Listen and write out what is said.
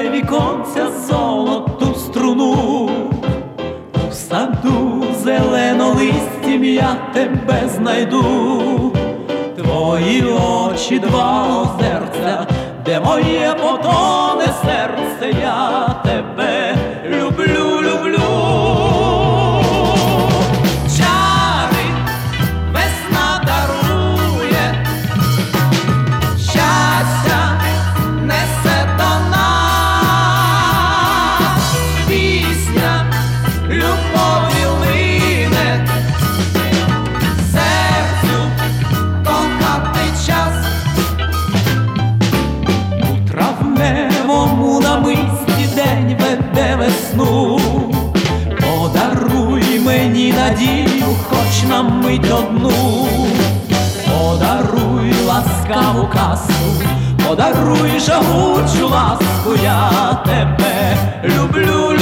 дай віконця золоту струну. У саду зеленолистім я тебе знайду. Твої очі два озерця, де моє потоне серце, я тебе люблю, люблю. Чари весна дарує, щастя несе до нас, пісня любові лине, серцю кохати час. У травневому намисті день веде весну. Подаруй мені надію, хоч на мить одну. Подаруй ласкаву казку, подаруй жагучу ласку, я тебе люблю.